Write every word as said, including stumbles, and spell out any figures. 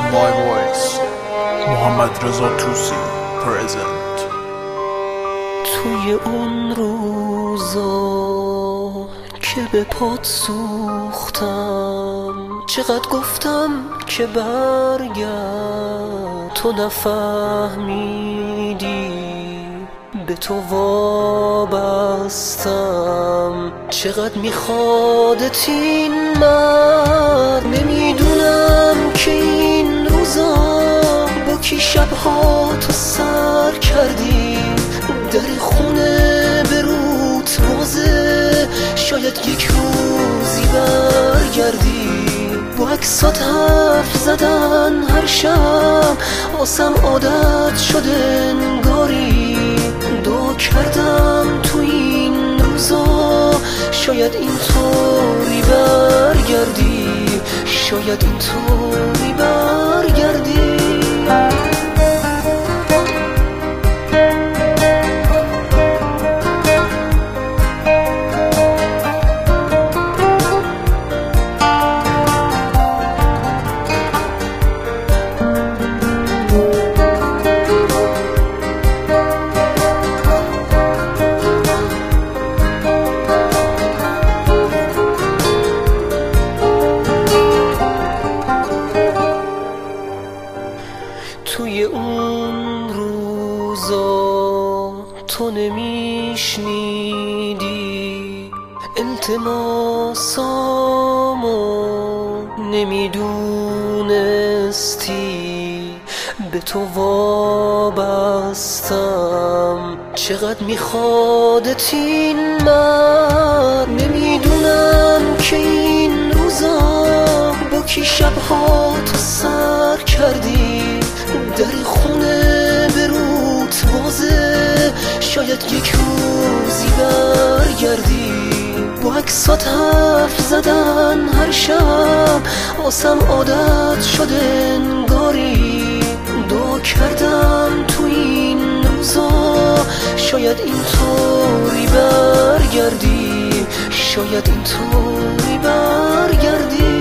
My voice محمد رضا توسی present. توی اون روزا که به پات سوختم، چقدر گفتم که برگرد تو نفهمیدی، به تو وابستم. چقدر میخوادت این مرد، نمیدونم که این روزا با کی شبها تو سر کردی. در خونه به روت بازه، شاید یک روزی برگردی. با عکسات حرف زدن هر شب آسم عادت شده انگاری. دعا کردم تو این روزا شاید اینطوری برگردی، شاید اینطوری برگردی. توی اون روزا تو نمیشنیدی التماسامو، نمیدونستی به تو وابستم. چقدر میخوادت این مرد، نمیدونم که این روزا با کی شبها تو سر کردی. در خونه به روت بازه، شاید یک روزی برگردی. با عکسات حرف زدن هر شب آسم عادت شده انگاری. دعا کردم تو این روزا شاید اینطوری برگردی، شاید اینطوری برگردی.